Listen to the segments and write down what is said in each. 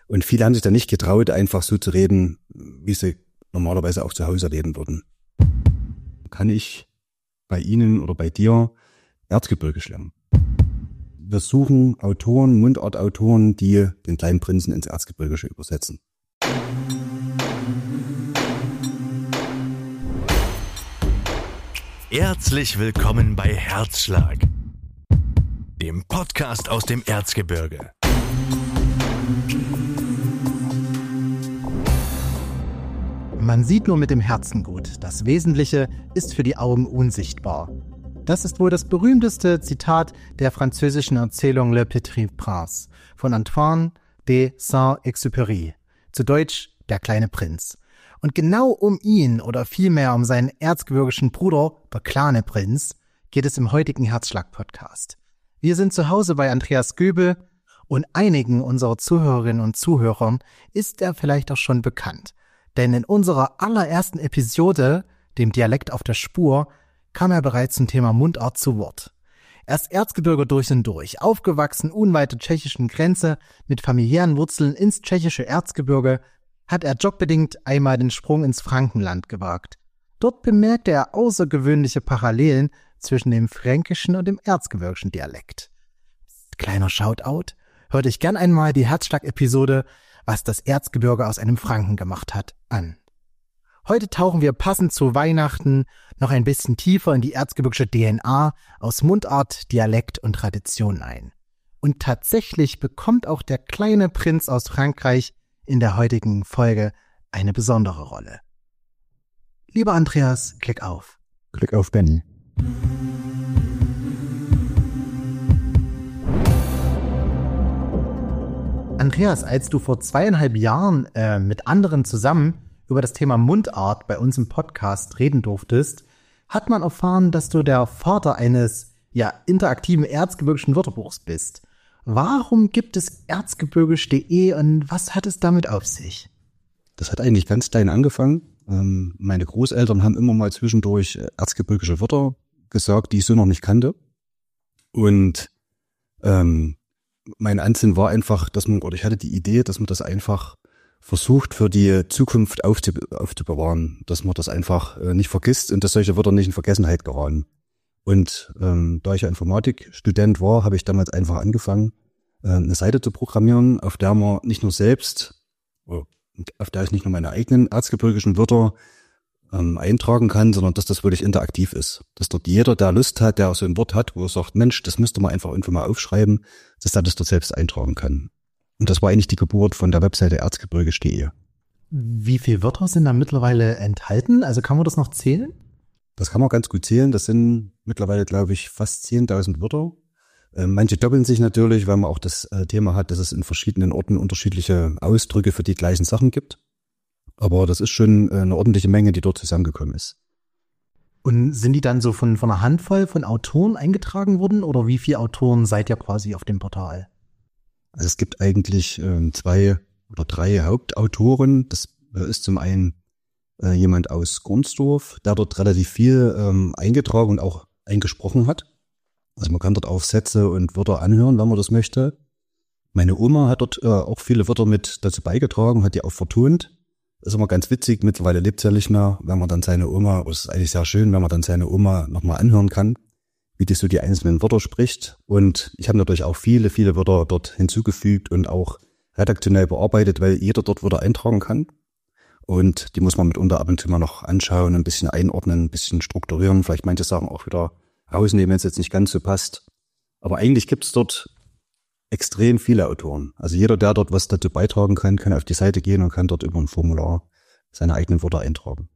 Und viele haben sich da nicht getraut, einfach so zu reden, wie sie normalerweise auch zu Hause reden würden. Kann ich bei Ihnen oder bei dir Erzgebirge schlemmen? Wir suchen Autoren, Mundartautoren, die den kleinen Prinzen ins Erzgebirgische übersetzen. Herzlich willkommen bei Herzschlag, dem Podcast aus dem Erzgebirge. Man sieht nur mit dem Herzen gut. Das Wesentliche ist für die Augen unsichtbar. Das ist wohl das berühmteste Zitat der französischen Erzählung Le Petit Prince von Antoine de Saint-Exupéry, zu Deutsch Der kleine Prinz. Und genau um ihn oder vielmehr um seinen erzgebirgischen Bruder, der kleine Prinz, geht es im heutigen Herzschlag-Podcast. Wir sind zu Hause bei Andreas Göbel und einigen unserer Zuhörerinnen und Zuhörern ist er vielleicht auch schon bekannt. Denn in unserer allerersten Episode, dem Dialekt auf der Spur, kam er bereits zum Thema Mundart zu Wort. Er ist Erzgebirger durch und durch, aufgewachsen unweit der tschechischen Grenze, mit familiären Wurzeln ins tschechische Erzgebirge, hat er jobbedingt einmal den Sprung ins Frankenland gewagt. Dort bemerkte er außergewöhnliche Parallelen zwischen dem fränkischen und dem erzgebirgischen Dialekt. Kleiner Shoutout, hört euch gern einmal die Herzschlag-Episode Was das Erzgebirge aus einem Franken gemacht hat, an. Heute tauchen wir passend zu Weihnachten noch ein bisschen tiefer in die erzgebirgische DNA aus Mundart, Dialekt und Tradition ein. Und tatsächlich bekommt auch der kleine Prinz aus Frankreich in der heutigen Folge eine besondere Rolle. Lieber Andreas, klick auf. Klick auf Benny. Andreas, als du vor 2,5 Jahren mit anderen zusammen über das Thema Mundart bei uns im Podcast reden durftest, hat man erfahren, dass du der Vater eines interaktiven erzgebirgischen Wörterbuchs bist. Warum gibt es erzgebirgisch.de und was hat es damit auf sich? Das hat eigentlich ganz klein angefangen. Meine Großeltern haben immer mal zwischendurch erzgebirgische Wörter gesagt, die ich so noch nicht kannte. Und mein Ansinnen war einfach, ich hatte die Idee, dass man das einfach versucht für die Zukunft aufzubewahren, dass man das einfach nicht vergisst und dass solche Wörter nicht in Vergessenheit geraten. Und da ich ja Informatikstudent war, habe ich damals einfach angefangen, eine Seite zu programmieren, auf der man nicht nur meine eigenen erzgebirgischen Wörter eintragen kann, sondern dass das wirklich interaktiv ist. Dass dort jeder, der Lust hat, der so ein Wort hat, wo er sagt, Mensch, das müsste man einfach irgendwo mal aufschreiben, dass er das dort selbst eintragen kann. Und das war eigentlich die Geburt von der Webseite erzgebirgisch.de. Wie viele Wörter sind da mittlerweile enthalten? Also kann man das noch zählen? Das kann man ganz gut zählen. Das sind mittlerweile, glaube ich, fast 10.000 Wörter. Manche doppeln sich natürlich, weil man auch das Thema hat, dass es in verschiedenen Orten unterschiedliche Ausdrücke für die gleichen Sachen gibt. Aber das ist schon eine ordentliche Menge, die dort zusammengekommen ist. Und sind die dann so von einer Handvoll von Autoren eingetragen worden? Oder wie viele Autoren seid ihr quasi auf dem Portal? Also es gibt eigentlich 2 oder 3 Hauptautoren. Das ist zum einen jemand aus Gornsdorf, der dort relativ viel eingetragen und auch eingesprochen hat. Also man kann dort auch Sätze und Wörter anhören, wenn man das möchte. Meine Oma hat dort auch viele Wörter mit dazu beigetragen, hat die auch vertont. Das ist immer ganz witzig, mittlerweile lebt sie ja nicht mehr, wenn man dann seine Oma, das ist eigentlich sehr schön, wenn man dann seine Oma nochmal anhören kann, wie die so die einzelnen Wörter spricht. Und ich habe natürlich auch viele, viele Wörter dort hinzugefügt und auch redaktionell bearbeitet, weil jeder dort Wörter eintragen kann. Und die muss man mitunter ab und zu mal noch anschauen, ein bisschen einordnen, ein bisschen strukturieren, vielleicht manche Sachen auch wieder rausnehmen, wenn es jetzt nicht ganz so passt. Aber eigentlich gibt es dort extrem viele Autoren. Also jeder, der dort was dazu beitragen kann, kann auf die Seite gehen und kann dort über ein Formular seine eigenen Wörter eintragen.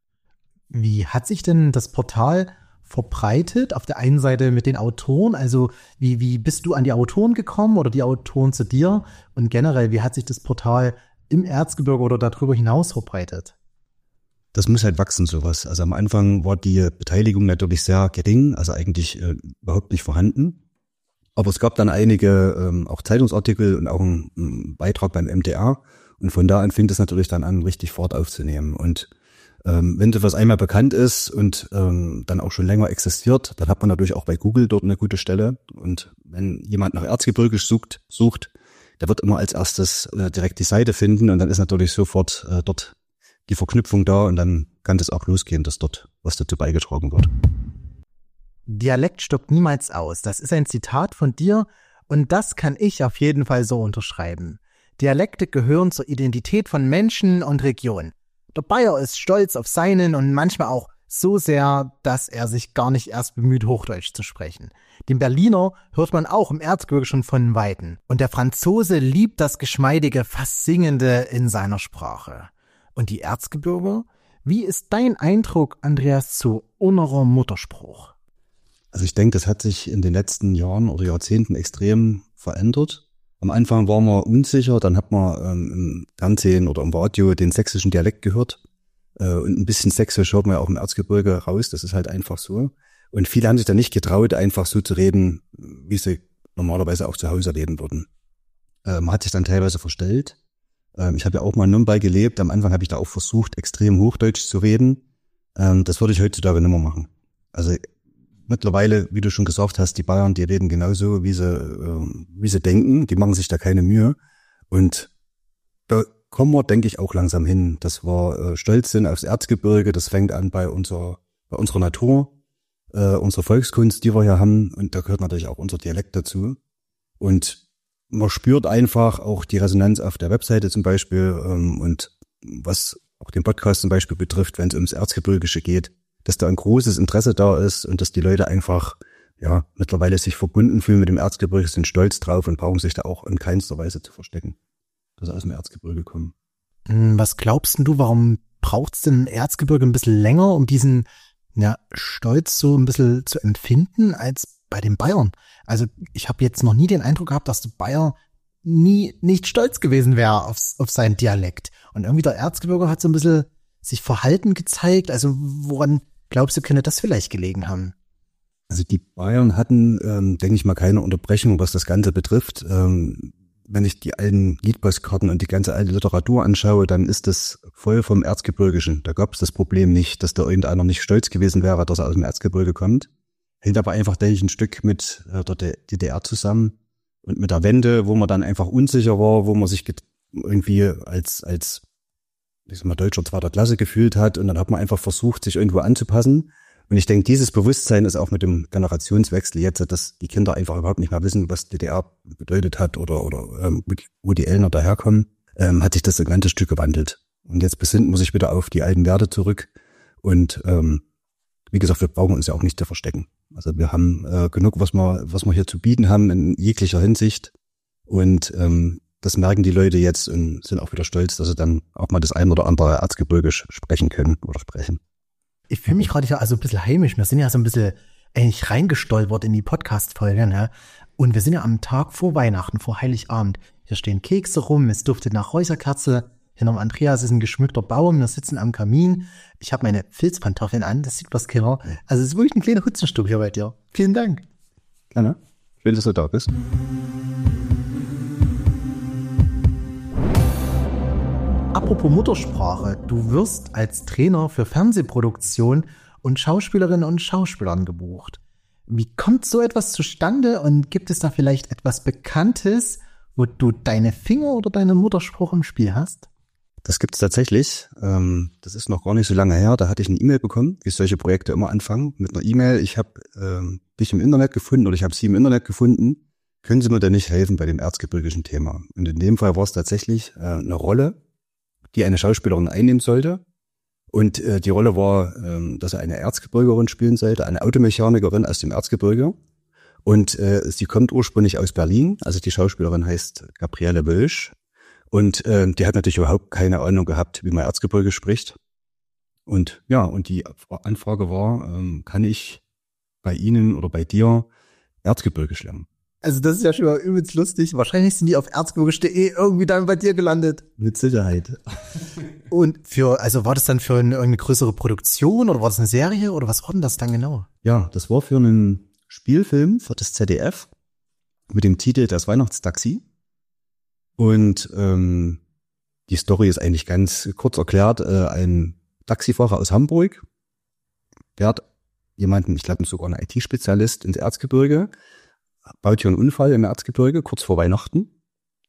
Wie hat sich denn das Portal verbreitet? Auf der einen Seite mit den Autoren, also wie bist du an die Autoren gekommen oder die Autoren zu dir? Und generell, wie hat sich das Portal im Erzgebirge oder darüber hinaus verbreitet? Das muss halt wachsen, sowas. Also am Anfang war die Beteiligung natürlich sehr gering, also eigentlich überhaupt nicht vorhanden. Aber es gab dann einige auch Zeitungsartikel und auch einen Beitrag beim MDR. Und von da an fing das natürlich dann an, richtig Fahrt aufzunehmen. Und wenn etwas einmal bekannt ist und dann auch schon länger existiert, dann hat man natürlich auch bei Google dort eine gute Stelle. Und wenn jemand nach Erzgebirgisch sucht, der wird immer als erstes direkt die Seite finden und dann ist natürlich sofort dort die Verknüpfung da und dann kann das auch losgehen, dass dort was dazu beigetragen wird. Dialekt stirbt niemals aus. Das ist ein Zitat von dir und das kann ich auf jeden Fall so unterschreiben. Dialekte gehören zur Identität von Menschen und Regionen. Der Bayer ist stolz auf seinen und manchmal auch so sehr, dass er sich gar nicht erst bemüht, Hochdeutsch zu sprechen. Den Berliner hört man auch im Erzgebirge schon von Weitem. Und der Franzose liebt das geschmeidige, fast Singende in seiner Sprache. Und die Erzgebirger? Wie ist dein Eindruck, Andreas, zu unserer Mutterspruch? Also ich denke, das hat sich in den letzten Jahren oder Jahrzehnten extrem verändert. Am Anfang waren wir unsicher, dann hat man im Fernsehen oder im Radio den sächsischen Dialekt gehört. Und ein bisschen sächsisch hört man ja auch im Erzgebirge raus, das ist halt einfach so. Und viele haben sich da nicht getraut, einfach so zu reden, wie sie normalerweise auch zu Hause reden würden. Man hat sich dann teilweise verstellt. Ich habe ja auch mal in Nürnberg gelebt. Am Anfang habe ich da auch versucht, extrem Hochdeutsch zu reden. Das würde ich heutzutage nicht mehr machen. Also mittlerweile, wie du schon gesagt hast, die Bayern, die reden genauso, wie sie denken. Die machen sich da keine Mühe. Und da kommen wir, denke ich, auch langsam hin, dass wir stolz sind aufs Erzgebirge. Das fängt an bei unserer Natur, unserer Volkskunst, die wir hier haben. Und da gehört natürlich auch unser Dialekt dazu. Und man spürt einfach auch die Resonanz auf der Webseite zum Beispiel und was auch den Podcast zum Beispiel betrifft, wenn es ums Erzgebirgische geht, dass da ein großes Interesse da ist und dass die Leute einfach ja mittlerweile sich verbunden fühlen mit dem Erzgebirge, sind stolz drauf und brauchen sich da auch in keinster Weise zu verstecken, dass sie aus dem Erzgebirge kommen. Was glaubst du, warum braucht es denn Erzgebirge ein bisschen länger, um diesen Stolz so ein bisschen zu empfinden als bei den Bayern? Also ich habe jetzt noch nie den Eindruck gehabt, dass der Bayer nicht stolz gewesen wäre auf seinen Dialekt. Und irgendwie der Erzgebirger hat so ein bisschen sich Verhalten gezeigt. Also woran glaubst du, könnte das vielleicht gelegen haben? Also die Bayern hatten, denke ich mal, keine Unterbrechung, was das Ganze betrifft. Wenn ich die alten Liedpostkarten und die ganze alte Literatur anschaue, dann ist das voll vom Erzgebirgischen. Da gab es das Problem nicht, dass da irgendeiner nicht stolz gewesen wäre, dass er aus dem Erzgebirge kommt. Hängt aber einfach, denke ich, ein Stück mit der DDR zusammen und mit der Wende, wo man dann einfach unsicher war, wo man sich irgendwie als ich sag mal, Deutscher zweiter Klasse gefühlt hat und dann hat man einfach versucht, sich irgendwo anzupassen. Und ich denke, dieses Bewusstsein ist auch mit dem Generationswechsel jetzt, dass die Kinder einfach überhaupt nicht mehr wissen, was DDR bedeutet hat oder wo die Eltern daherkommen, hat sich das ein ganzes Stück gewandelt. Und jetzt besinnt man sich wieder auf die alten Werte zurück und wie gesagt, wir brauchen uns ja auch nicht zu verstecken. Also wir haben genug, was wir hier zu bieten haben in jeglicher Hinsicht. Und das merken die Leute jetzt und sind auch wieder stolz, dass sie dann auch mal das ein oder andere Erzgebirgisch sprechen können oder sprechen. Ich fühle mich gerade ja also ein bisschen heimisch. Wir sind ja so ein bisschen eigentlich reingestolpert in die Podcast-Folge, ne? Und wir sind ja am Tag vor Weihnachten, vor Heiligabend. Hier stehen Kekse rum, es duftet nach Räucherkerze. Hinterm Andreas ist ein geschmückter Baum, wir sitzen am Kamin. Ich habe meine Filzpantoffeln an, das sieht was keiner. Also es ist wirklich ein kleiner Hutzenstück hier bei dir. Vielen Dank. Gerne. Schön, dass du da bist. Apropos Muttersprache, du wirst als Trainer für Fernsehproduktion und Schauspielerinnen und Schauspielern gebucht. Wie kommt so etwas zustande und gibt es da vielleicht etwas Bekanntes, wo du deine Finger oder deinen Mutterspruch im Spiel hast? Das gibt's tatsächlich. Das ist noch gar nicht so lange her. Da hatte ich eine E-Mail bekommen, wie solche Projekte immer anfangen, mit einer E-Mail. Ich habe dich im Internet gefunden oder ich habe Sie im Internet gefunden. Können Sie mir denn nicht helfen bei dem erzgebirgischen Thema? Und in dem Fall war es tatsächlich eine Rolle, die eine Schauspielerin einnehmen sollte. Und die Rolle war, dass er eine Erzgebirgerin spielen sollte, eine Automechanikerin aus dem Erzgebirge. Und sie kommt ursprünglich aus Berlin. Also die Schauspielerin heißt Gabriele Wölsch. Und die hat natürlich überhaupt keine Ahnung gehabt, wie man Erzgebirge spricht. Und ja, und die Anfrage war, kann ich bei Ihnen oder bei dir Erzgebirgisch lernen? Also das ist ja schon mal übelst lustig. Wahrscheinlich sind die auf erzgebirgisch.de irgendwie dann bei dir gelandet. Mit Sicherheit. Und war das dann für irgendeine größere Produktion oder war das eine Serie oder was war denn das dann genau? Ja, das war für einen Spielfilm für das ZDF mit dem Titel Das Weihnachtstaxi. Und die Story ist eigentlich ganz kurz erklärt. Ein Taxifahrer aus Hamburg fährt jemanden, ich glaube sogar einen IT-Spezialist ins Erzgebirge, baut hier einen Unfall im Erzgebirge kurz vor Weihnachten.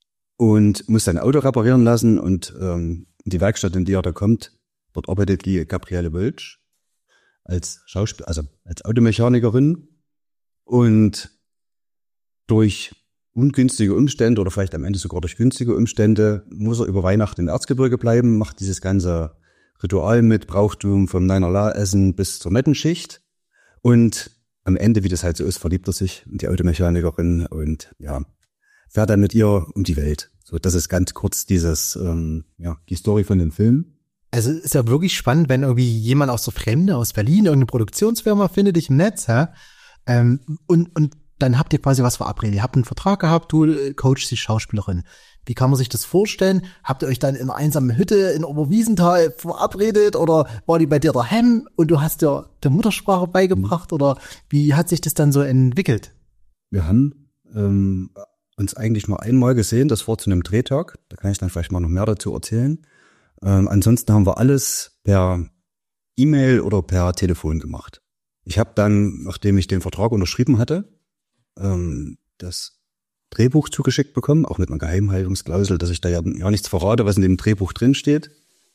und muss sein Auto reparieren lassen und die Werkstatt, in die er da kommt, dort arbeitet die Gabriele Wölsch als Schauspiel, also als Automechanikerin, und durch ungünstige Umstände oder vielleicht am Ende sogar durch günstige Umstände muss er über Weihnachten in Erzgebirge bleiben, macht dieses ganze Ritual mit Brauchtum vom Neinerlaa-Essen bis zur Mettenschicht, und am Ende, wie das halt so ist, verliebt er sich in die Automechanikerin und ja, fährt dann mit ihr um die Welt. So, das ist ganz kurz dieses, die Story von dem Film. Also ist ja wirklich spannend, wenn irgendwie jemand aus der Fremde, aus Berlin, irgendeine Produktionsfirma findet dich im Netz, und dann habt ihr quasi was verabredet. Ihr habt einen Vertrag gehabt, du coachst die Schauspielerin. Wie kann man sich das vorstellen? Habt ihr euch dann in einer einsamen Hütte in Oberwiesenthal verabredet oder war die bei dir daheim und du hast dir der Muttersprache beigebracht oder wie hat sich das dann so entwickelt? Wir haben uns eigentlich nur einmal gesehen, das war zu einem Drehtag. Da kann ich dann vielleicht mal noch mehr dazu erzählen. Ansonsten haben wir alles per E-Mail oder per Telefon gemacht. Ich habe dann, nachdem ich den Vertrag unterschrieben hatte, das Drehbuch zugeschickt bekommen, auch mit einer Geheimhaltungsklausel, dass ich da ja nichts verrate, was in dem Drehbuch drin steht.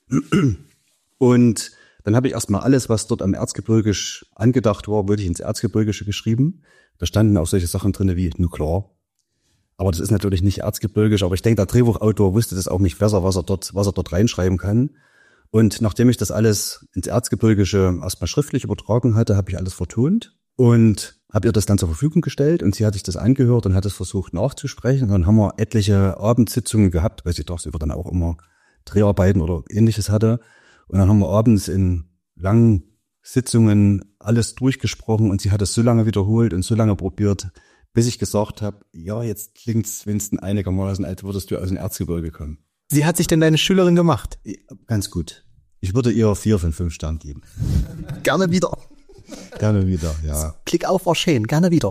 Und dann habe ich erstmal alles, was dort am Erzgebirgisch angedacht war, wirklich ins Erzgebirgische geschrieben. Da standen auch solche Sachen drin wie Nuklear. Aber das ist natürlich nicht erzgebirgisch, aber ich denke, der Drehbuchautor wusste das auch nicht besser, was er dort reinschreiben kann. Und nachdem ich das alles ins Erzgebirgische erstmal schriftlich übertragen hatte, habe ich alles vertont und habe ihr das dann zur Verfügung gestellt, und sie hat sich das angehört und hat es versucht nachzusprechen. Und dann haben wir etliche Abendsitzungen gehabt, weil sie tagsüber dann auch immer Dreharbeiten oder Ähnliches hatte. Und dann haben wir abends in langen Sitzungen alles durchgesprochen und sie hat es so lange wiederholt und so lange probiert, bis ich gesagt habe, ja, jetzt klingt's wenigstens einigermaßen, als würdest du aus dem Erzgebirge kommen. Wie hat sich denn deine Schülerin gemacht? Ganz gut. Ich würde ihr 4 von 5 Sternen geben. Gerne wieder. Gerne wieder, ja. Klick auf Erscheinen, gerne wieder.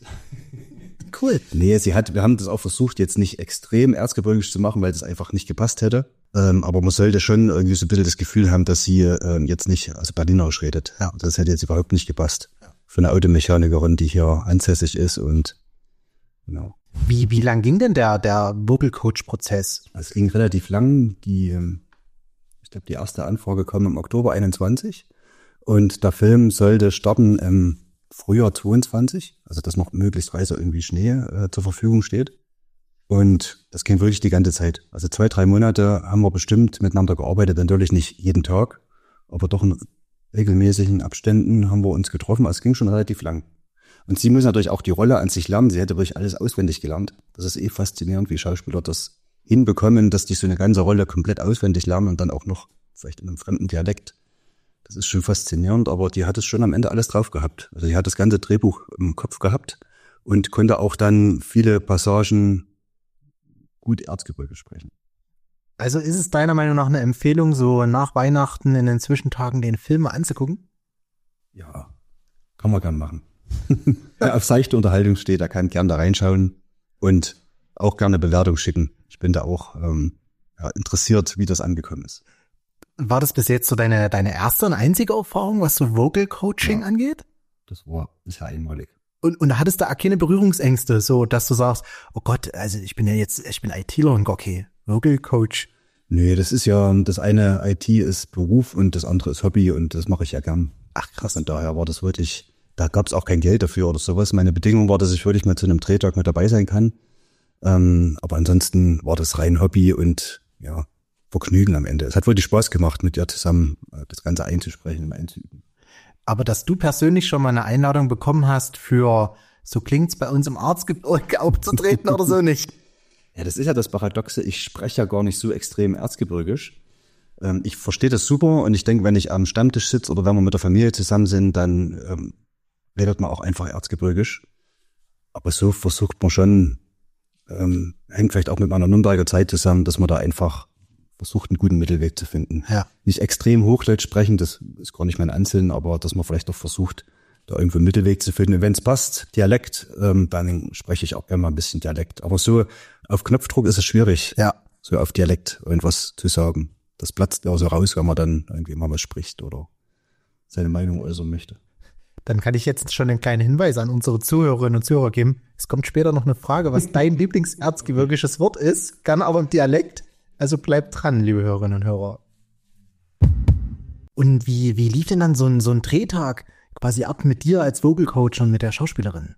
Cool. Nee, wir haben das auch versucht, jetzt nicht extrem erzgebirgisch zu machen, weil das einfach nicht gepasst hätte. Aber man sollte schon irgendwie so ein bisschen das Gefühl haben, dass sie jetzt nicht also Berlinerisch redet. Ja. Das hätte jetzt überhaupt nicht gepasst. Für eine Automechanikerin, die hier ansässig ist und genau. Wie lang ging denn der Vocal Coach Prozess? Es ging relativ lang. Ich glaube, die erste Anfrage kam im Oktober 21 und der Film sollte starten im Frühjahr 22, also dass noch möglicherweise irgendwie Schnee zur Verfügung steht. Und das ging wirklich die ganze Zeit. Also 2-3 Monate haben wir bestimmt miteinander gearbeitet, natürlich nicht jeden Tag, aber doch in regelmäßigen Abständen haben wir uns getroffen. Also es ging schon relativ lang. Und sie muss natürlich auch die Rolle an sich lernen. Sie hätte wirklich alles auswendig gelernt. Das ist faszinierend, wie Schauspieler das hinbekommen, dass die so eine ganze Rolle komplett auswendig lernen und dann auch noch vielleicht in einem fremden Dialekt. Das ist schon faszinierend, aber die hat es schon am Ende alles drauf gehabt. Also die hat das ganze Drehbuch im Kopf gehabt und konnte auch dann viele Passagen gut Erzgebirge sprechen. Also ist es deiner Meinung nach eine Empfehlung, so nach Weihnachten in den Zwischentagen den Film mal anzugucken? Ja, kann man gern machen. Wer auf seichte Unterhaltung steht, der kann gern da reinschauen und auch gerne Bewertung schicken. Ich bin da auch interessiert, wie das angekommen ist. War das bis jetzt so deine erste und einzige Erfahrung, was so Vocal Coaching angeht? Das war bisher einmalig. Und hattest du auch keine Berührungsängste, so dass du sagst, oh Gott, also ich bin ITler und okay, Vocal Coach. Nee, das ist ja, das eine IT ist Beruf und das andere ist Hobby und das mache ich ja gern. Ach krass, und daher war das wirklich, da gab es auch kein Geld dafür oder sowas. Meine Bedingung war, dass ich wirklich mal zu einem Drehtag mit dabei sein kann. Aber ansonsten war das rein Hobby und ja, Vergnügen am Ende. Es hat wirklich Spaß gemacht, mit dir zusammen das Ganze einzusprechen und einzuüben. Aber dass du persönlich schon mal eine Einladung bekommen hast für, so klingt's bei uns im Erzgebirge aufzutreten oder so nicht? Ja, das ist ja das Paradoxe. Ich spreche ja gar nicht so extrem erzgebirgisch. Ich verstehe das super und ich denke, wenn ich am Stammtisch sitze oder wenn wir mit der Familie zusammen sind, dann redet man auch einfach erzgebirgisch. Aber so versucht man schon, hängt vielleicht auch mit meiner Nürnberger Zeit zusammen, dass man da einfach versucht, einen guten Mittelweg zu finden. Ja. Nicht extrem Hochdeutsch sprechen, das ist gar nicht mein Ansinnen, aber dass man vielleicht doch versucht, da irgendwo einen Mittelweg zu finden. Und wenn es passt, Dialekt, dann spreche ich auch gerne mal ein bisschen Dialekt. Aber so auf Knopfdruck ist es schwierig, so auf Dialekt irgendwas zu sagen. Das platzt ja so raus, wenn man dann irgendwie mal was spricht oder seine Meinung äußern möchte. Dann kann ich jetzt schon einen kleinen Hinweis an unsere Zuhörerinnen und Zuhörer geben. Es kommt später noch eine Frage, was dein Lieblingserzgebirgisches Wort ist, gerne aber im Dialekt. Also bleibt dran, liebe Hörerinnen und Hörer. Und wie lief denn dann so ein Drehtag quasi ab mit dir als Vocal Coach und mit der Schauspielerin?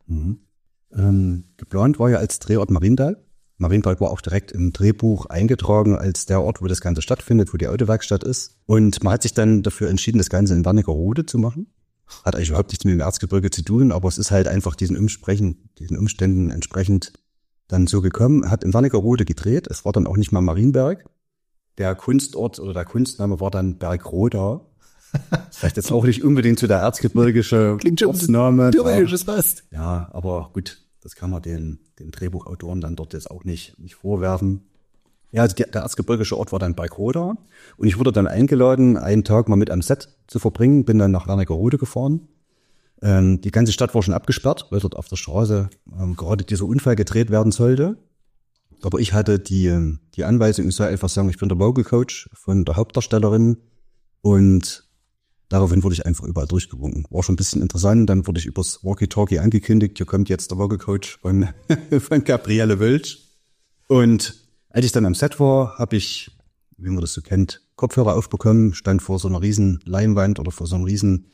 Geplant war ja als Drehort Mariendal. Mariendal war auch direkt im Drehbuch eingetragen als der Ort, wo das Ganze stattfindet, wo die Autowerkstatt ist. Und man hat sich dann dafür entschieden, das Ganze in Wernigerode zu machen. Hat eigentlich überhaupt nichts mit dem Erzgebirge zu tun, aber es ist halt einfach diesen Umständen entsprechend dann so gekommen. Hat in Wernigerode gedreht. Es war dann auch nicht mal Marienberg. Der Kunstort oder der Kunstname war dann Bergroda. Vielleicht jetzt auch nicht unbedingt zu der erzgebirgische Ortsname. Ja, aber gut, das kann man den Drehbuchautoren dann dort jetzt auch nicht vorwerfen. Ja, also der erzgebirgische Ort war dann Bergroda und ich wurde dann eingeladen, einen Tag mal mit am Set zu verbringen, bin dann nach Wernigerode gefahren. Die ganze Stadt war schon abgesperrt, weil dort auf der Straße gerade dieser Unfall gedreht werden sollte. Aber ich hatte die Anweisung, ich soll einfach sagen, ich bin der Vocal Coach von der Hauptdarstellerin und daraufhin wurde ich einfach überall durchgewunken. War schon ein bisschen interessant, dann wurde ich übers Walkie-Talkie angekündigt, hier kommt jetzt der Vocal Coach von Gabriele Wölsch. Und als ich dann am Set war, habe ich, wie man das so kennt, Kopfhörer aufbekommen, stand vor so einer riesen Leinwand oder vor so einer riesen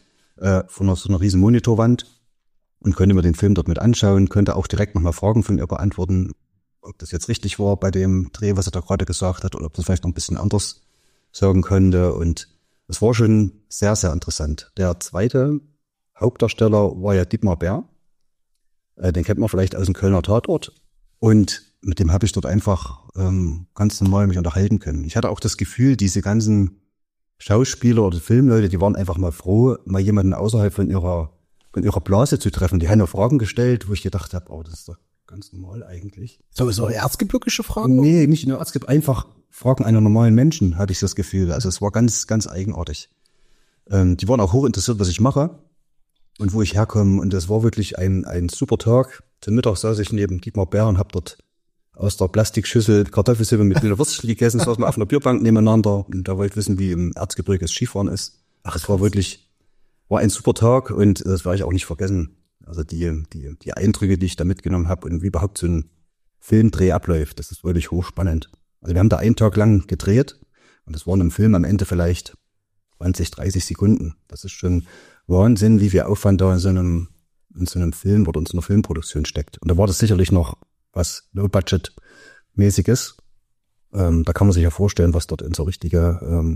Monitorwand und konnte mir den Film dort mit anschauen, konnte auch direkt nochmal Fragen von ihr beantworten, ob das jetzt richtig war bei dem Dreh, was er da gerade gesagt hat, oder ob das vielleicht noch ein bisschen anders sagen konnte. Und das war schon sehr, sehr interessant. Der zweite Hauptdarsteller war ja Dietmar Bär. Den kennt man vielleicht aus dem Kölner Tatort. Und mit dem habe ich dort einfach ganz normal mich unterhalten können. Ich hatte auch das Gefühl, diese ganzen Schauspieler oder Filmleute, die waren einfach mal froh, mal jemanden außerhalb von ihrer Blase zu treffen. Die haben mir Fragen gestellt, wo ich gedacht habe, oh, das ist doch ganz normal eigentlich. So erzgebirgische Fragen? Nee, nicht nur Erzgebirge, einfach Fragen einer normalen Menschen, hatte ich das Gefühl. Also es war ganz, ganz eigenartig. Die waren auch hochinteressiert, was ich mache und wo ich herkomme. Und das war wirklich ein super Tag. Zum Mittag saß ich neben Dietmar Bär und habe dort aus der Plastikschüssel Kartoffelsuppe mit Wiener Würstchen gegessen. Saß wir auf einer Bierbank nebeneinander und da wollte ich wissen, wie im Erzgebirge das Skifahren ist. Es war ein super Tag und das werde ich auch nicht vergessen. Also die Eindrücke, die ich da mitgenommen habe und wie überhaupt so ein Filmdreh abläuft, das ist wirklich hochspannend. Also wir haben da einen Tag lang gedreht und das waren im Film am Ende vielleicht 20, 30 Sekunden. Das ist schon Wahnsinn, wie viel Aufwand da in so einem Film oder in so einer Filmproduktion steckt. Und da war das sicherlich noch was Low-Budget-mäßiges. Da kann man sich ja vorstellen, was dort in so richtige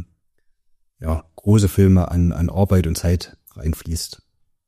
große Filme an Arbeit und Zeit reinfließt.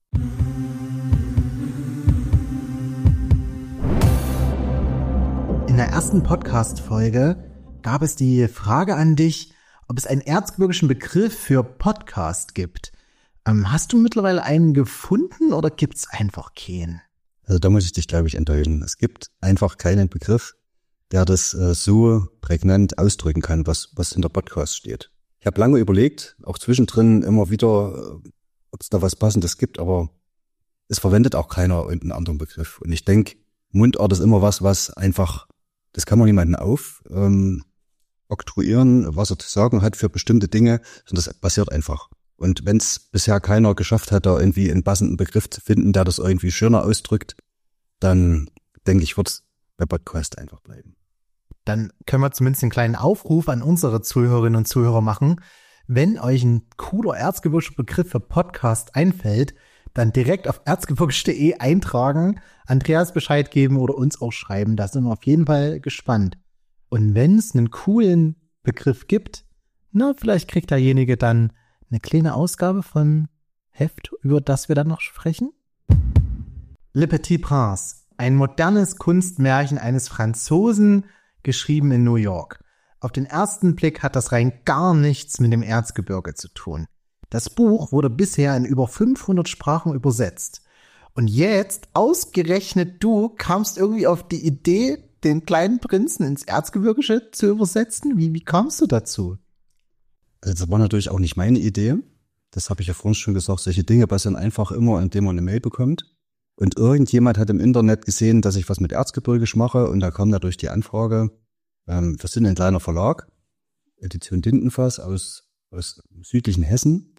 In der ersten Podcast-Folge gab es die Frage an dich, ob es einen erzgebirgischen Begriff für Podcast gibt. Hast du mittlerweile einen gefunden oder gibt's einfach keinen? Also da muss ich dich, glaube ich, enttäuschen. Es gibt einfach keinen Begriff, der das so prägnant ausdrücken kann, was in der Podcast steht. Ich habe lange überlegt, auch zwischendrin immer wieder, ob es da was Passendes gibt, aber es verwendet auch keiner irgendeinen anderen Begriff. Und ich denke, Mundart ist immer was einfach, das kann man niemanden oktroyieren, was er zu sagen hat für bestimmte Dinge, sondern das passiert einfach. Und wenn es bisher keiner geschafft hat, da irgendwie einen passenden Begriff zu finden, der das irgendwie schöner ausdrückt, dann denke ich, wird es bei Podcast einfach bleiben. Dann können wir zumindest einen kleinen Aufruf an unsere Zuhörerinnen und Zuhörer machen. Wenn euch ein cooler erzgebirgischer Begriff für Podcast einfällt, dann direkt auf erzgebirgisch.de eintragen, Andreas Bescheid geben oder uns auch schreiben. Da sind wir auf jeden Fall gespannt. Und wenn es einen coolen Begriff gibt, vielleicht kriegt derjenige dann eine kleine Ausgabe von Heft, über das wir dann noch sprechen. Le Petit Prince, ein modernes Kunstmärchen eines Franzosen, geschrieben in New York. Auf den ersten Blick hat das rein gar nichts mit dem Erzgebirge zu tun. Das Buch wurde bisher in über 500 Sprachen übersetzt. Und jetzt, ausgerechnet du, kamst irgendwie auf die Idee, den kleinen Prinzen ins Erzgebirgische zu übersetzen? Wie kamst du dazu? Also das war natürlich auch nicht meine Idee. Das habe ich ja vorhin schon gesagt. Solche Dinge passieren einfach immer, indem man eine Mail bekommt. Und irgendjemand hat im Internet gesehen, dass ich was mit Erzgebirgisch mache. Und da kam dadurch die Anfrage, wir sind ein kleiner Verlag, Edition Dindenfass aus südlichen Hessen.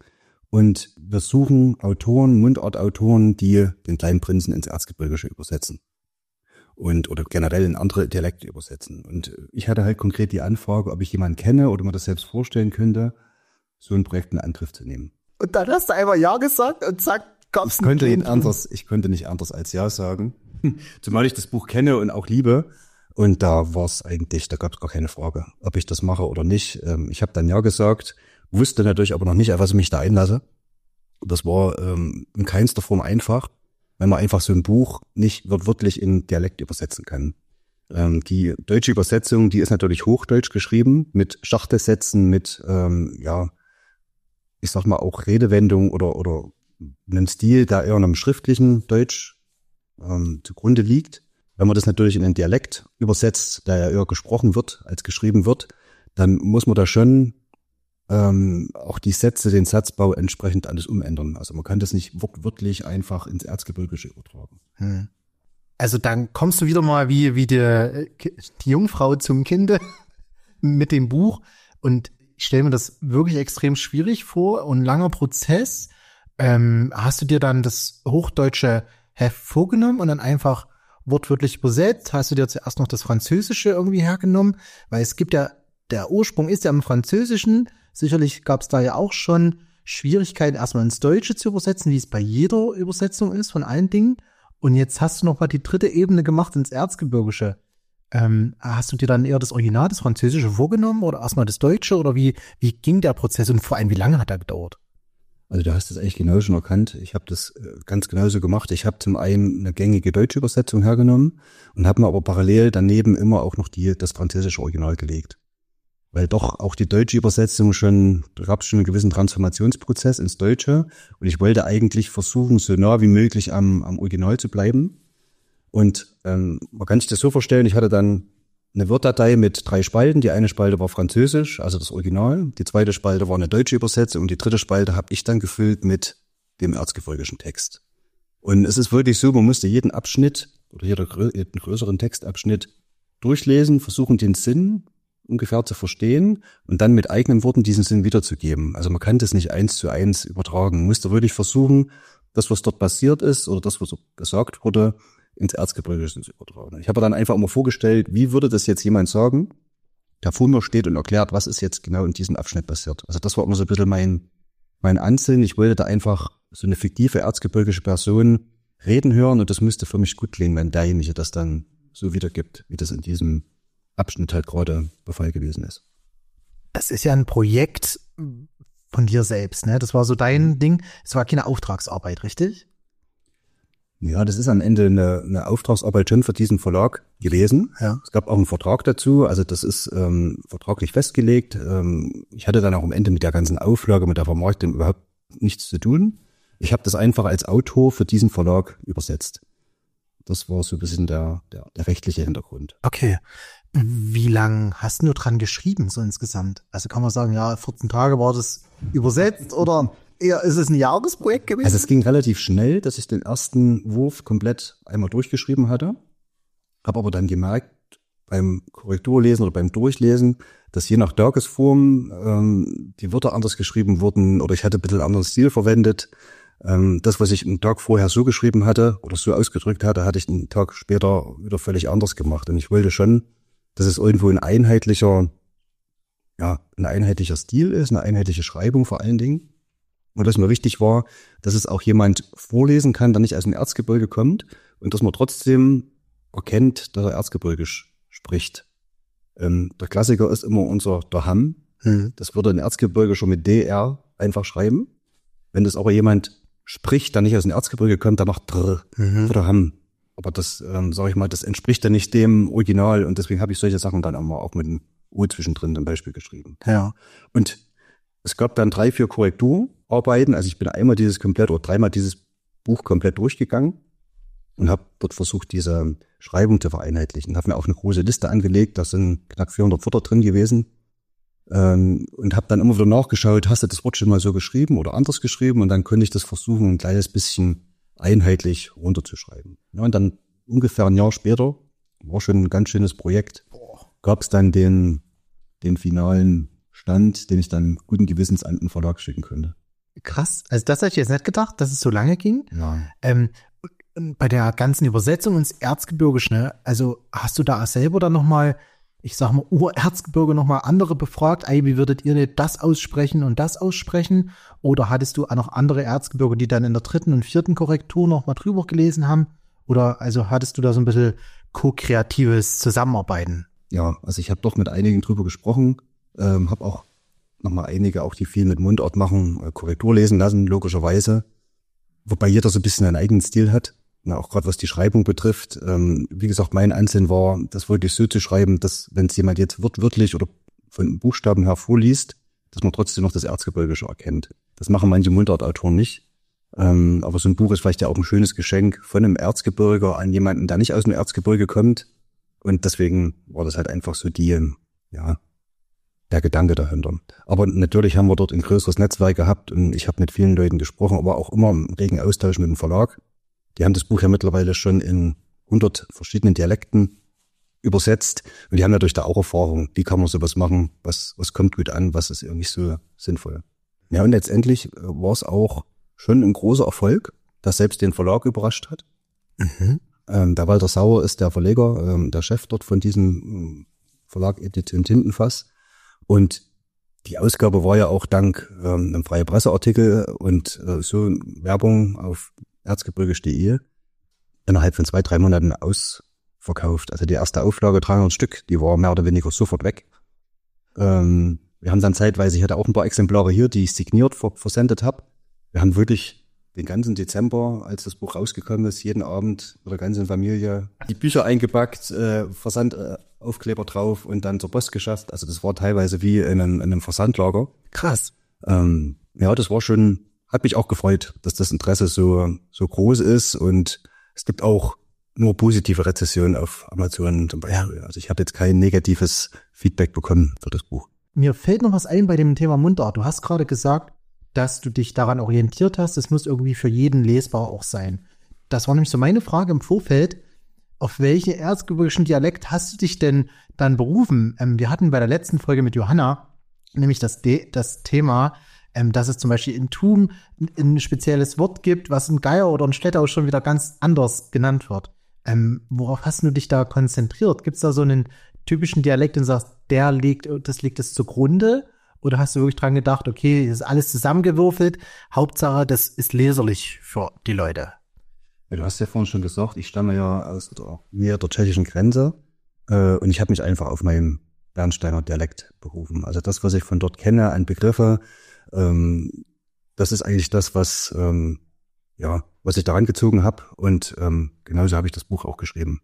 Und wir suchen Autoren, Mundartautoren, die den kleinen Prinzen ins Erzgebirgische übersetzen. Oder generell in andere Dialekte übersetzen. Und ich hatte halt konkret die Anfrage, ob ich jemanden kenne oder mir das selbst vorstellen könnte, so ein Projekt in Angriff zu nehmen. Und dann hast du einfach Ja gesagt und zack, gab's Ich konnte nicht anders als Ja sagen. Zumal ich das Buch kenne und auch liebe. Und da gab es gar keine Frage, ob ich das mache oder nicht. Ich habe dann Ja gesagt, wusste natürlich aber noch nicht, auf was ich mich da einlasse. Das war in keinster Form einfach, weil man einfach so ein Buch nicht wörtlich in Dialekt übersetzen kann. Die deutsche Übersetzung, die ist natürlich hochdeutsch geschrieben, mit Schachtelsätzen, mit, ich sag mal auch Redewendung oder einen Stil, der eher einem schriftlichen Deutsch zugrunde liegt. Wenn man das natürlich in einen Dialekt übersetzt, der ja eher gesprochen wird als geschrieben wird, dann muss man da schon auch die Sätze, den Satzbau entsprechend alles umändern. Also man kann das nicht wortwörtlich einfach ins Erzgebirgische übertragen. Also dann kommst du wieder mal wie die Jungfrau zum Kinde mit dem Buch und ich stelle mir das wirklich extrem schwierig vor und ein langer Prozess. Hast du dir dann das hochdeutsche Heft vorgenommen und dann einfach wortwörtlich übersetzt? Hast du dir zuerst noch das Französische irgendwie hergenommen? Weil es gibt ja, der Ursprung ist ja im Französischen. Sicherlich gab es da ja auch schon Schwierigkeiten, erstmal ins Deutsche zu übersetzen, wie es bei jeder Übersetzung ist von allen Dingen. Und jetzt hast du noch mal die dritte Ebene gemacht ins Erzgebirgische. Hast du dir dann eher das Original, das Französische vorgenommen oder erstmal das Deutsche? Oder wie ging der Prozess und vor allem, wie lange hat er gedauert? Also du hast das eigentlich genau schon erkannt. Ich habe das ganz genauso gemacht. Ich habe zum einen eine gängige deutsche Übersetzung hergenommen und habe mir aber parallel daneben immer auch noch das französische Original gelegt. Weil doch auch die deutsche Übersetzung da gab es schon einen gewissen Transformationsprozess ins Deutsche und ich wollte eigentlich versuchen, so nah wie möglich am Original zu bleiben. Und man kann sich das so vorstellen, ich hatte dann eine Word-Datei mit 3 Spalten. Die eine Spalte war Französisch, also das Original. Die zweite Spalte war eine deutsche Übersetzung und die dritte Spalte habe ich dann gefüllt mit dem erzgebirgischen Text. Und es ist wirklich so, man musste jeden Abschnitt oder jeden größeren Textabschnitt durchlesen, versuchen den Sinn ungefähr zu verstehen und dann mit eigenen Worten diesen Sinn wiederzugeben. Also man kann das nicht 1:1 übertragen. Man musste wirklich versuchen, das, was dort passiert ist oder das, was gesagt wurde, ins Erzgebirgische zu übertragen. Ich habe dann einfach immer vorgestellt, wie würde das jetzt jemand sagen, der vor mir steht und erklärt, was ist jetzt genau in diesem Abschnitt passiert. Also das war immer so ein bisschen mein Ansinnen. Ich wollte da einfach so eine fiktive erzgebirgische Person reden hören und das müsste für mich gut klingen, wenn derjenige das dann so wiedergibt, wie das in diesem Abschnitt halt gerade der Fall gewesen ist. Das ist ja ein Projekt von dir selbst, ne? Das war so dein Ding. Es war keine Auftragsarbeit, richtig? Ja, das ist am Ende eine Auftragsarbeit schon für diesen Verlag gewesen. Ja. Es gab auch einen Vertrag dazu, also das ist vertraglich festgelegt. Ich hatte dann auch am Ende mit der ganzen Auflage, mit der Vermarktung überhaupt nichts zu tun. Ich habe das einfach als Autor für diesen Verlag übersetzt. Das war so ein bisschen der rechtliche Hintergrund. Okay. Wie lang hast du dran geschrieben, so insgesamt? Also kann man sagen, ja, 14 Tage war das übersetzt oder eher ist es ein Jahresprojekt gewesen? Also es ging relativ schnell, dass ich den ersten Wurf komplett einmal durchgeschrieben hatte. Habe aber dann gemerkt, beim Korrekturlesen oder beim Durchlesen, dass je nach Tagesform die Wörter anders geschrieben wurden oder ich hatte ein bisschen anderen Stil verwendet. Das, was ich einen Tag vorher so geschrieben hatte oder so ausgedrückt hatte, hatte ich einen Tag später wieder völlig anders gemacht. Und ich wollte schon, dass es irgendwo ein einheitlicher Stil ist, eine einheitliche Schreibung vor allen Dingen. Und was mir wichtig war, dass es auch jemand vorlesen kann, der nicht aus dem Erzgebirge kommt und dass man trotzdem erkennt, dass er Erzgebirgisch spricht. Der Klassiker ist immer der Hamm. Das würde ein Erzgebirge schon mit DR einfach schreiben. Wenn das aber jemand spricht, der nicht aus dem Erzgebirge kommt, der macht Drr, oder Hamm. Aber das, sage ich mal, das entspricht ja nicht dem Original und deswegen habe ich solche Sachen dann auch mit einem O zwischendrin zum Beispiel geschrieben. Ja. Und es gab dann 3, 4 Korrekturarbeiten. Also ich bin dreimal dieses Buch komplett durchgegangen und habe dort versucht, diese Schreibung zu vereinheitlichen. Habe mir auch eine große Liste angelegt, da sind knapp 400 Wörter drin gewesen. Und habe dann immer wieder nachgeschaut, hast du das Wort schon mal so geschrieben oder anders geschrieben? Und dann konnte ich das versuchen, ein kleines bisschen einheitlich runterzuschreiben. Ja, und dann ungefähr ein Jahr später, war schon ein ganz schönes Projekt, gab es dann den finalen Stand, den ich dann guten Gewissens an den Verlag schicken konnte. Krass. Also das hätte ich jetzt nicht gedacht, dass es so lange ging. Ja. Bei der ganzen Übersetzung ins Erzgebirge, ne? Also hast du da selber dann nochmal, ich sag mal, Urerzgebirge nochmal andere befragt? Ey, wie würdet ihr das aussprechen und das aussprechen? Oder hattest du auch noch andere Erzgebirge, die dann in der 3. und 4. Korrektur nochmal drüber gelesen haben? Oder also hattest du da so ein bisschen ko-kreatives Zusammenarbeiten? Ja, also ich habe doch mit einigen drüber gesprochen, habe auch nochmal einige, auch die viel mit Mundart machen, Korrektur lesen lassen, logischerweise. Wobei jeder so ein bisschen einen eigenen Stil hat. Na, auch gerade was die Schreibung betrifft. Wie gesagt, mein Ansinnen war, das wirklich so zu schreiben, dass, wenn es jemand jetzt wörtlich oder von Buchstaben her vorliest, dass man trotzdem noch das Erzgebirgische erkennt. Das machen manche Mundartautoren nicht. Aber so ein Buch ist vielleicht ja auch ein schönes Geschenk von einem Erzgebirger an jemanden, der nicht aus dem Erzgebirge kommt. Und deswegen war das halt einfach so der Gedanke dahinter. Aber natürlich haben wir dort ein größeres Netzwerk gehabt und ich habe mit vielen Leuten gesprochen, aber auch immer im regen Austausch mit dem Verlag. Die haben das Buch ja mittlerweile schon in 100 verschiedenen Dialekten übersetzt und die haben natürlich da auch Erfahrung. Wie kann man sowas machen? Was kommt gut an? Was ist irgendwie so sinnvoll? Ja, und letztendlich war es auch schon ein großer Erfolg, das selbst den Verlag überrascht hat. Mhm. Der Walter Sauer ist der Verleger, der Chef dort von diesem Verlag Edition Tintenfass. Und die Ausgabe war ja auch dank einem freien Presseartikel und so Werbung auf erzgebirgisch.de innerhalb von 2-3 Monaten ausverkauft. Also die erste Auflage, 300 Stück, die war mehr oder weniger sofort weg. Wir haben dann zeitweise, ich hatte auch ein paar Exemplare hier, die ich signiert versendet habe. Wir haben wirklich den ganzen Dezember, als das Buch rausgekommen ist, jeden Abend mit der ganzen Familie die Bücher eingepackt, Versandaufkleber drauf und dann zur Post geschafft. Also das war teilweise wie in einem Versandlager. Krass. Ja, das war schon, hat mich auch gefreut, dass das Interesse so groß ist und es gibt auch nur positive Rezessionen auf Amazon zum Beispiel. Also ich habe jetzt kein negatives Feedback bekommen für das Buch. Mir fällt noch was ein bei dem Thema Mundart. Du hast gerade gesagt, dass du dich daran orientiert hast. Es muss irgendwie für jeden lesbar auch sein. Das war nämlich so meine Frage im Vorfeld. Auf welchen erzgebirgischen Dialekt hast du dich denn dann berufen? Wir hatten bei der letzten Folge mit Johanna nämlich das Thema, dass es zum Beispiel in Thum ein spezielles Wort gibt, was in Geier oder in Schlettau schon wieder ganz anders genannt wird. Worauf hast du dich da konzentriert? Gibt es da so einen typischen Dialekt und sagst, das liegt es zugrunde? Oder hast du wirklich dran gedacht, okay, das ist alles zusammengewürfelt, Hauptsache, das ist leserlich für die Leute? Ja, du hast ja vorhin schon gesagt, ich stamme ja aus der Nähe der tschechischen Grenze und ich habe mich einfach auf meinen Bernsteiner Dialekt berufen. Also das, was ich von dort kenne an Begriffe, das ist eigentlich das, was ich daran gezogen habe und genauso habe ich das Buch auch geschrieben.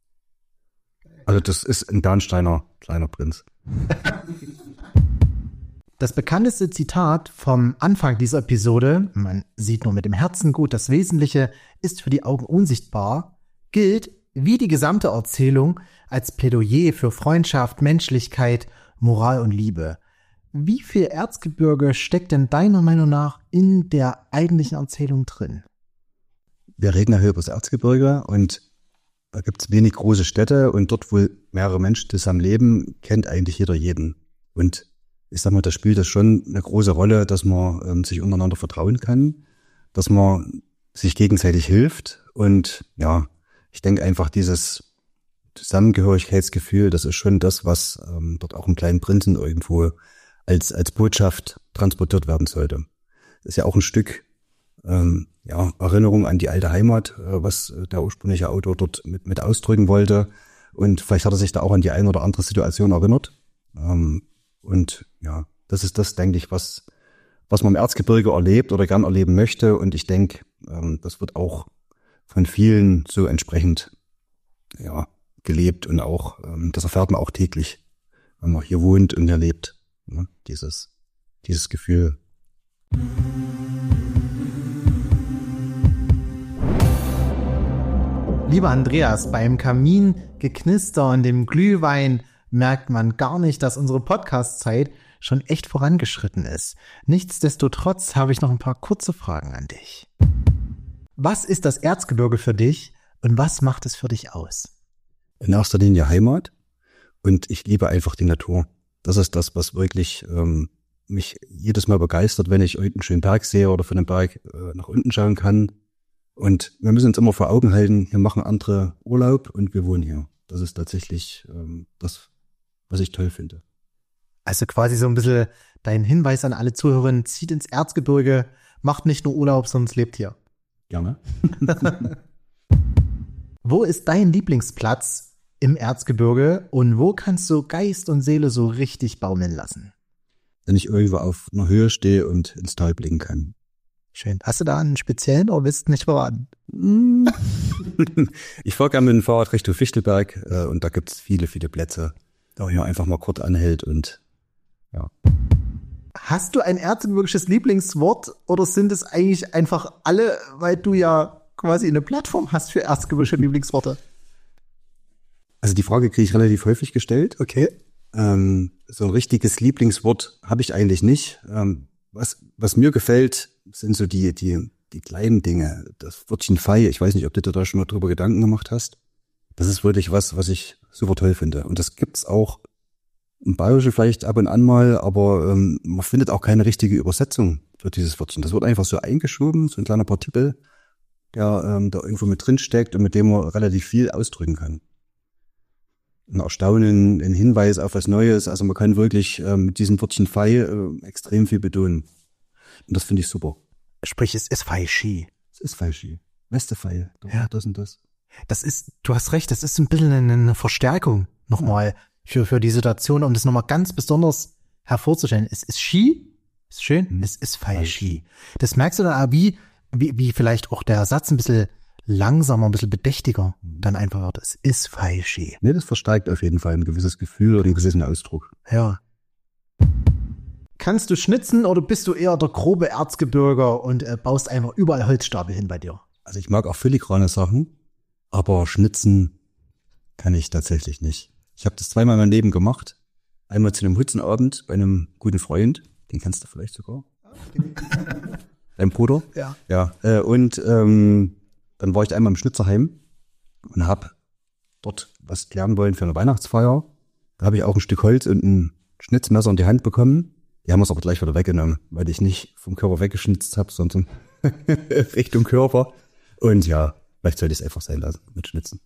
Also das ist ein Bernsteiner kleiner Prinz. Das bekannteste Zitat vom Anfang dieser Episode, man sieht nur mit dem Herzen gut, das Wesentliche ist für die Augen unsichtbar, gilt, wie die gesamte Erzählung, als Plädoyer für Freundschaft, Menschlichkeit, Moral und Liebe. Wie viel Erzgebirge steckt denn deiner Meinung nach in der eigentlichen Erzählung drin? Wir reden ja hier über das Erzgebirge und da gibt es wenig große Städte und dort, wo mehrere Menschen zusammen leben, kennt eigentlich jeder jeden. Und ich sag mal, da spielt das schon eine große Rolle, dass man sich untereinander vertrauen kann, dass man sich gegenseitig hilft und ja, ich denke einfach dieses Zusammengehörigkeitsgefühl, das ist schon das, was dort auch im Kleinen Prinzen irgendwo als Botschaft transportiert werden sollte. Das ist ja auch ein Stück Erinnerung an die alte Heimat, was der ursprüngliche Autor dort mit ausdrücken wollte und vielleicht hat er sich da auch an die eine oder andere Situation erinnert. Und ja, das ist das, denke ich, was man im Erzgebirge erlebt oder gern erleben möchte. Und ich denke, das wird auch von vielen so entsprechend gelebt und auch, das erfährt man auch täglich, wenn man hier wohnt und hier lebt. Ne? Dieses Gefühl. Lieber Andreas, beim Kamingeknister und dem Glühwein merkt man gar nicht, dass unsere Podcast-Zeit schon echt vorangeschritten ist. Nichtsdestotrotz habe ich noch ein paar kurze Fragen an dich. Was ist das Erzgebirge für dich und was macht es für dich aus? In erster Linie Heimat und ich liebe einfach die Natur. Das ist das, was wirklich mich jedes Mal begeistert, wenn ich einen schönen Berg sehe oder von dem Berg nach unten schauen kann. Und wir müssen uns immer vor Augen halten, hier machen andere Urlaub und wir wohnen hier. Das ist tatsächlich das, was ich toll finde. Also quasi so ein bisschen dein Hinweis an alle Zuhörerinnen, zieht ins Erzgebirge, macht nicht nur Urlaub, sondern lebt hier. Gerne. Wo ist dein Lieblingsplatz im Erzgebirge und wo kannst du Geist und Seele so richtig baumeln lassen? Wenn ich irgendwo auf einer Höhe stehe und ins Tal blicken kann. Schön. Hast du da einen speziellen oder willst du nicht verraten? Ich fahre gerne mit dem Fahrrad Richtung Fichtelberg und da gibt's viele, viele Plätze, da man einfach mal kurz anhält und ja. Hast du ein erzgebirgisches Lieblingswort oder sind es eigentlich einfach alle, weil du ja quasi eine Plattform hast für erzgebirgische Lieblingsworte? Also die Frage kriege ich relativ häufig gestellt. Okay. So ein richtiges Lieblingswort habe ich eigentlich nicht. Was mir gefällt, sind so die kleinen Dinge. Das Wörtchen Fei, ich weiß nicht, ob du dir da schon mal drüber Gedanken gemacht hast. Das ist wirklich was ich super toll finde. Und das gibt's auch im Bayerischen vielleicht ab und an mal, aber man findet auch keine richtige Übersetzung für dieses Wörtchen. Das wird einfach so eingeschoben, so ein kleiner Partikel, der da irgendwo mit drin steckt und mit dem man relativ viel ausdrücken kann. Ein Erstaunen, ein Hinweis auf was Neues. Also man kann wirklich mit diesem Wörtchen Fei extrem viel betonen. Und das finde ich super. Sprich, es ist Fei-Ski. Es ist Fei-Ski. Weste-Fei. Ja. Das und das. Das ist, du hast recht, das ist ein bisschen eine Verstärkung nochmal für die Situation, um das nochmal ganz besonders hervorzustellen. Es ist Ski, ist schön, es ist Fei-Ski. Das merkst du dann aber, wie vielleicht auch der Satz ein bisschen langsamer, ein bisschen bedächtiger dann einfach wird. Es ist Fei-Ski. Nee, das verstärkt auf jeden Fall ein gewisses Gefühl oder einen gewissen Ausdruck. Ja. Kannst du schnitzen oder bist du eher der grobe Erzgebirger und baust einfach überall Holzstapel hin bei dir? Also ich mag auch filigrane Sachen, aber schnitzen kann ich tatsächlich nicht. Ich habe das zweimal in meinem Leben gemacht. Einmal zu einem Hützenabend bei einem guten Freund, den kennst du vielleicht sogar. Dein Bruder? Ja. Ja. Und dann war ich einmal im Schnitzerheim und habe dort was lernen wollen für eine Weihnachtsfeier. Da habe ich auch ein Stück Holz und ein Schnitzmesser in die Hand bekommen. Die haben es aber gleich wieder weggenommen, weil ich nicht vom Körper weggeschnitzt habe, sondern Richtung Körper. Und ja, vielleicht sollte ich es einfach sein lassen mit Schnitzen.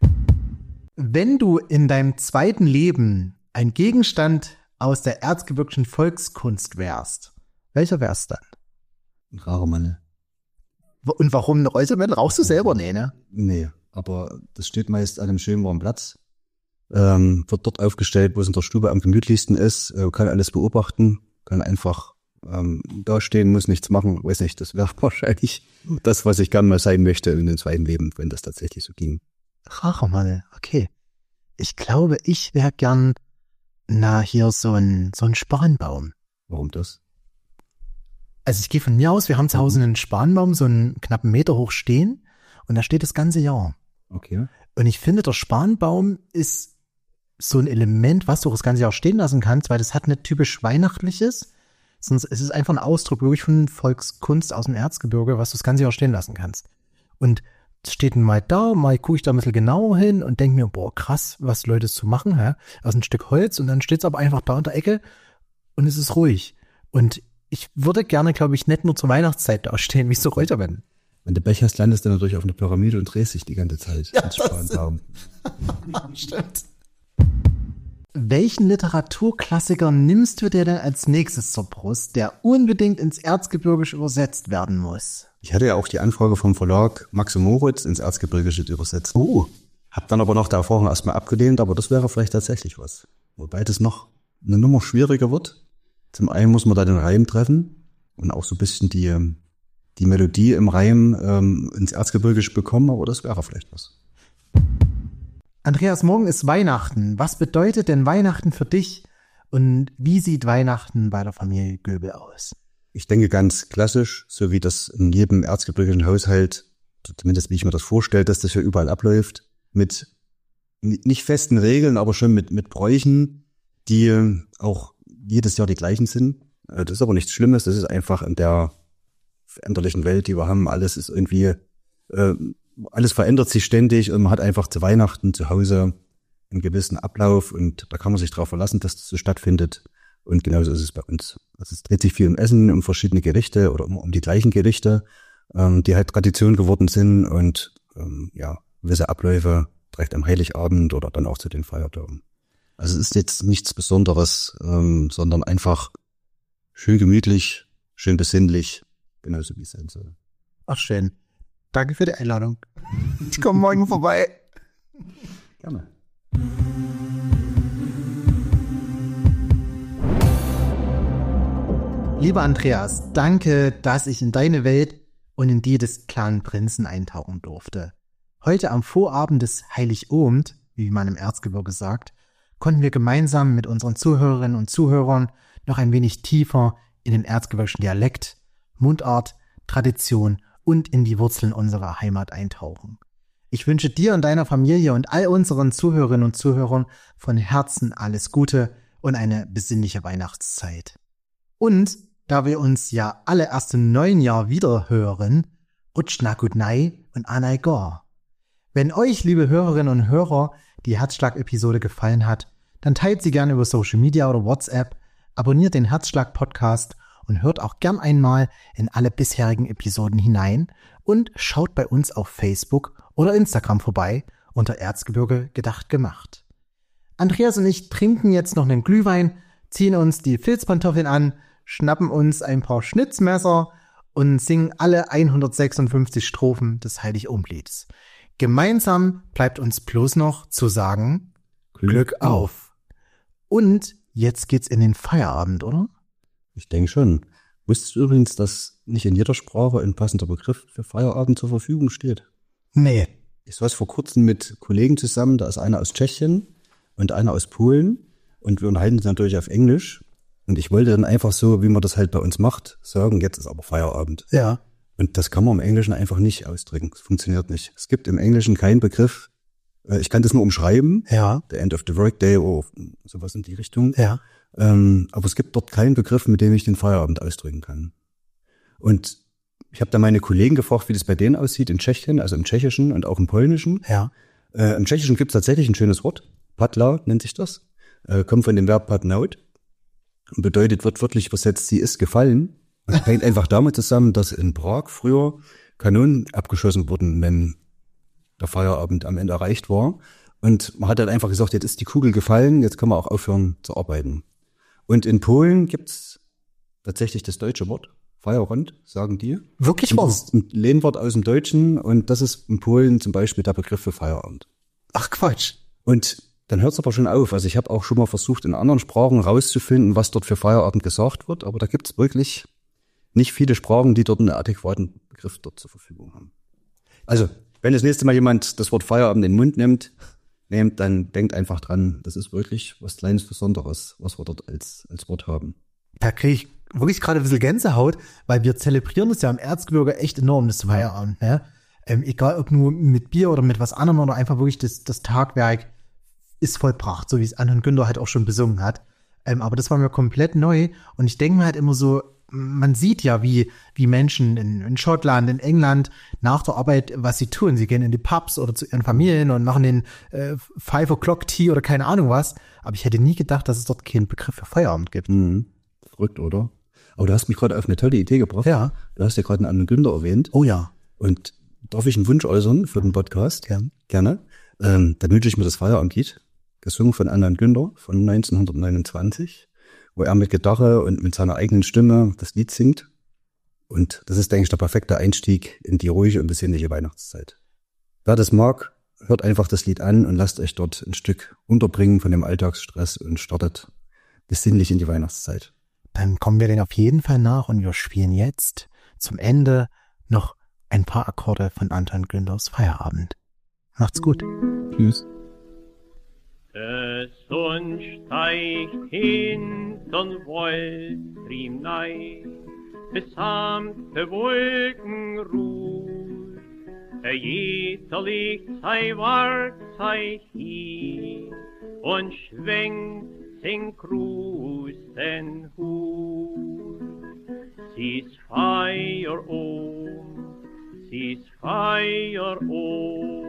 Wenn du in deinem zweiten Leben ein Gegenstand aus der erzgebirgischen Volkskunst wärst, welcher wär's dann? Ein rarer Mann. Und warum eine Räuchermännle? Rauchst du selber? Nee, ne? Nee, aber das steht meist an einem schönen warmen Platz. Wird dort aufgestellt, wo es in der Stube am gemütlichsten ist, kann alles beobachten, kann einfach da stehen, muss nichts machen, weiß nicht, das wäre wahrscheinlich das, was ich gerne mal sein möchte in dem zweiten Leben, wenn das tatsächlich so ging. Rachermann, okay. Ich glaube, ich wäre gern, hier so ein Spanbaum. Warum das? Also ich gehe von mir aus, wir haben zu Hause einen Spanbaum, so einen knappen Meter hoch stehen und da steht das ganze Jahr. Okay. Und ich finde, der Spanbaum ist so ein Element, was du das ganze Jahr stehen lassen kannst, weil das hat nicht typisch Weihnachtliches, sondern es ist einfach ein Ausdruck wirklich von Volkskunst aus dem Erzgebirge, was du das ganze Jahr stehen lassen kannst. Und es steht mal da, mal gucke ich da ein bisschen genauer hin und denke mir, boah, krass, was Leute zu machen, hä? Aus ein Stück Holz und dann steht es aber einfach da in der Ecke und es ist ruhig. Und ich würde gerne, glaube ich, nicht nur zur Weihnachtszeit da stehen, wie so Räucherwände. Wenn du Pech hast, landest du natürlich auf einer Pyramide und drehst dich die ganze Zeit. Ja, stimmt. Welchen Literaturklassiker nimmst du dir denn als nächstes zur Brust, der unbedingt ins Erzgebirgische übersetzt werden muss? Ich hatte ja auch die Anfrage vom Verlag Max und Moritz ins Erzgebirgische übersetzt. Hab dann aber nach der Erfahrung erstmal abgelehnt, aber das wäre vielleicht tatsächlich was. Wobei das noch eine Nummer schwieriger wird. Zum einen muss man da den Reim treffen und auch so ein bisschen die Melodie im Reim ins Erzgebirgische bekommen, aber das wäre vielleicht was. Andreas, morgen ist Weihnachten. Was bedeutet denn Weihnachten für dich und wie sieht Weihnachten bei der Familie Göbel aus? Ich denke ganz klassisch, so wie das in jedem erzgebirgischen Haushalt, zumindest wie ich mir das vorstelle, dass das ja überall abläuft, mit nicht festen Regeln, aber schon mit Bräuchen, die auch jedes Jahr die gleichen sind. Das ist aber nichts Schlimmes, das ist einfach in der veränderlichen Welt, die wir haben, alles ist irgendwie, alles verändert sich ständig und man hat einfach zu Weihnachten zu Hause einen gewissen Ablauf und da kann man sich darauf verlassen, dass das so stattfindet. Und genauso ist es bei uns. Also es dreht sich viel um Essen, um verschiedene Gerichte oder um die gleichen Gerichte, die halt Tradition geworden sind und gewisse Abläufe direkt am Heiligabend oder dann auch zu den Feiertagen. Also es ist jetzt nichts Besonderes, sondern einfach schön gemütlich, schön besinnlich, genauso wie es sein soll. Ach, schön. Danke für die Einladung. Ich komme morgen vorbei. Gerne. Lieber Andreas, danke, dass ich in deine Welt und in die des kleinen Prinzen eintauchen durfte. Heute am Vorabend des Heiligabend, wie man im Erzgebirge sagt, konnten wir gemeinsam mit unseren Zuhörerinnen und Zuhörern noch ein wenig tiefer in den erzgebirgischen Dialekt, Mundart, Tradition und in die Wurzeln unserer Heimat eintauchen. Ich wünsche dir und deiner Familie und all unseren Zuhörerinnen und Zuhörern von Herzen alles Gute und eine besinnliche Weihnachtszeit. Und da wir uns ja alle erst im neuen Jahr wieder hören, Utschna gut nei und Anai Gor. Wenn euch, liebe Hörerinnen und Hörer, die Herzschlag-Episode gefallen hat, dann teilt sie gerne über Social Media oder WhatsApp, abonniert den Herzschlag-Podcast und hört auch gern einmal in alle bisherigen Episoden hinein und schaut bei uns auf Facebook oder Instagram vorbei unter Erzgebirge gedacht gemacht. Andreas und ich trinken jetzt noch einen Glühwein, ziehen uns die Filzpantoffeln an, schnappen uns ein paar Schnitzmesser und singen alle 156 Strophen des Heiligabendlieds. Gemeinsam bleibt uns bloß noch zu sagen, Glück auf. Und jetzt geht's in den Feierabend, oder? Ich denke schon. Wusstest du übrigens, dass nicht in jeder Sprache ein passender Begriff für Feierabend zur Verfügung steht? Nee. Ich saß vor kurzem mit Kollegen zusammen, da ist einer aus Tschechien und einer aus Polen und wir unterhalten uns natürlich auf Englisch. Und ich wollte dann einfach so, wie man das halt bei uns macht, sagen, jetzt ist aber Feierabend. Ja. Und das kann man im Englischen einfach nicht ausdrücken. Das funktioniert nicht. Es gibt im Englischen keinen Begriff. Ich kann das nur umschreiben. Ja. The end of the workday oder sowas in die Richtung. Ja. Aber es gibt dort keinen Begriff, mit dem ich den Feierabend ausdrücken kann. Und ich habe da meine Kollegen gefragt, wie das bei denen aussieht in Tschechien, also im Tschechischen und auch im Polnischen. Ja. Im Tschechischen gibt es tatsächlich ein schönes Wort. Padla nennt sich das. Kommt von dem Verb padnaut. Und bedeutet, wird wörtlich übersetzt, sie ist gefallen. Das hängt einfach damit zusammen, dass in Prag früher Kanonen abgeschossen wurden, wenn der Feierabend am Ende erreicht war. Und man hat dann einfach gesagt, jetzt ist die Kugel gefallen, jetzt kann man auch aufhören zu arbeiten. Und in Polen gibt's tatsächlich das deutsche Wort, Feierabend, sagen die. Wirklich wahr? Das ist ein Lehnwort aus dem Deutschen und das ist in Polen zum Beispiel der Begriff für Feierabend. Ach Quatsch. Und dann hört es aber schon auf. Also ich habe auch schon mal versucht, in anderen Sprachen rauszufinden, was dort für Feierabend gesagt wird, aber da gibt es wirklich nicht viele Sprachen, die dort einen adäquaten Begriff dort zur Verfügung haben. Also, wenn das nächste Mal jemand das Wort Feierabend in den Mund nimmt, dann denkt einfach dran, das ist wirklich was Kleines Besonderes, was wir dort als Wort haben. Da kriege ich wirklich gerade ein bisschen Gänsehaut, weil wir zelebrieren das ja im Erzgebirge echt enorm, das Feierabend. Ne? Egal ob nur mit Bier oder mit was anderem oder einfach wirklich das Tagwerk ist vollbracht, so wie es Anton Günther halt auch schon besungen hat. Aber das war mir komplett neu und ich denke mir halt immer so, man sieht ja, wie Menschen in Schottland, in England nach der Arbeit, was sie tun. Sie gehen in die Pubs oder zu ihren Familien und machen den 5 o'clock Tea oder keine Ahnung was. Aber ich hätte nie gedacht, dass es dort keinen Begriff für Feierabend gibt. Mhm. Verrückt, oder? Aber du hast mich gerade auf eine tolle Idee gebracht. Ja. Du hast ja gerade einen Anton Günther erwähnt. Oh ja. Und darf ich einen Wunsch äußern für den Podcast? Ja. Gerne. Dann wünsche ich mir das Feierabendlied, gesungen von Anton Günther von 1929, wo er mit Gitarre und mit seiner eigenen Stimme das Lied singt. Und das ist, denke ich, der perfekte Einstieg in die ruhige und besinnliche Weihnachtszeit. Wer das mag, hört einfach das Lied an und lasst euch dort ein Stück unterbringen von dem Alltagsstress und startet besinnlich in die Weihnachtszeit. Dann kommen wir den auf jeden Fall nach und wir spielen jetzt zum Ende noch ein paar Akkorde von Anton Günthers Feierabend. Macht's gut. Tschüss. Der Sonn steigt hinten Wolfrim nei, besamte Wolken ruht, der Jäter legt sei Wart sei hin und schwenkt den großen Hut. Sie's Feier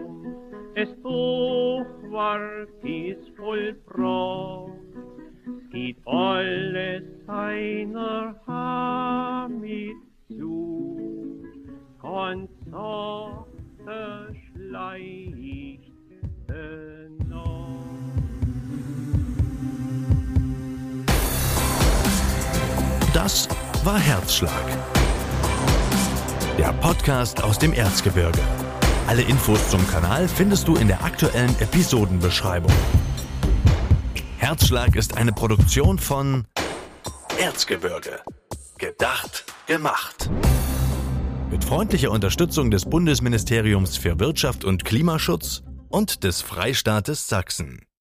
es doch ward is vollbracht, zieht alles seiner Hamid zu, Konsorte schleicht noch. Das war Herzschlag. Der Podcast aus dem Erzgebirge. Alle Infos zum Kanal findest du in der aktuellen Episodenbeschreibung. Herzschlag ist eine Produktion von Erzgebirge. Gedacht, gemacht. Mit freundlicher Unterstützung des Bundesministeriums für Wirtschaft und Klimaschutz und des Freistaates Sachsen.